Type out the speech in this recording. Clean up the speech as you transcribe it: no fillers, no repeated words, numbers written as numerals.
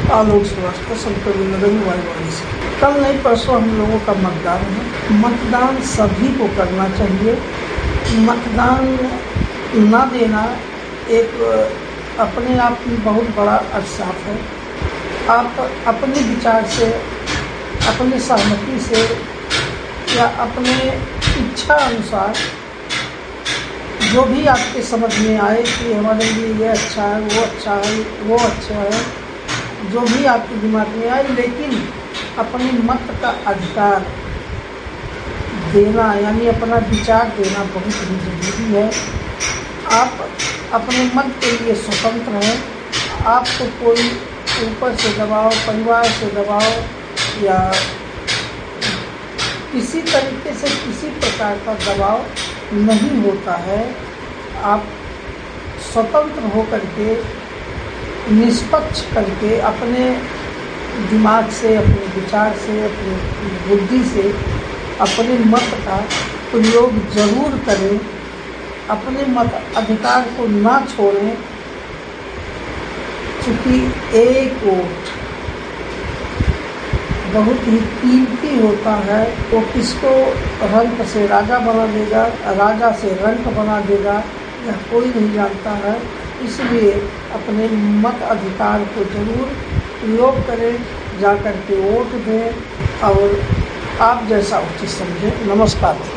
आलोक श्रीवास्तव, संतकबीर नगर वायुवाणी से। कल नहीं परसों हम लोगों का मतदान है। मतदान सभी को करना चाहिए। मतदान न देना एक अपने आप में बहुत बड़ा अवसाफ है। आप अपने विचार से, अपने सहमति से या अपने इच्छा अनुसार जो भी आपके समझ में आए कि हमारे लिए ये अच्छा है, वो अच्छा है, वो अच्छा है, जो भी आपके दिमाग में आए, लेकिन अपने मत का अधिकार देना यानी अपना विचार देना बहुत ही ज़रूरी है। आप अपने मत के लिए स्वतंत्र हैं। आपको कोई ऊपर से दबाव, परिवार से दबाव या किसी तरीके से किसी प्रकार का दबाव नहीं होता है। आप स्वतंत्र होकर के, निष्पक्ष करके अपने दिमाग से, अपने विचार से, अपनी बुद्धि से अपने मत का प्रयोग जरूर करें। अपने मत अधिकार को ना छोड़ें, क्योंकि एक वोट बहुत ही कीमती होता है। वो किसको रंक से राजा बना देगा, राजा से रंक बना देगा, यह कोई नहीं जानता है। इसलिए अपने मत अधिकार को जरूर प्रयोग करें, जाकर के वोट दें और आप जैसा उचित समझें। नमस्कार।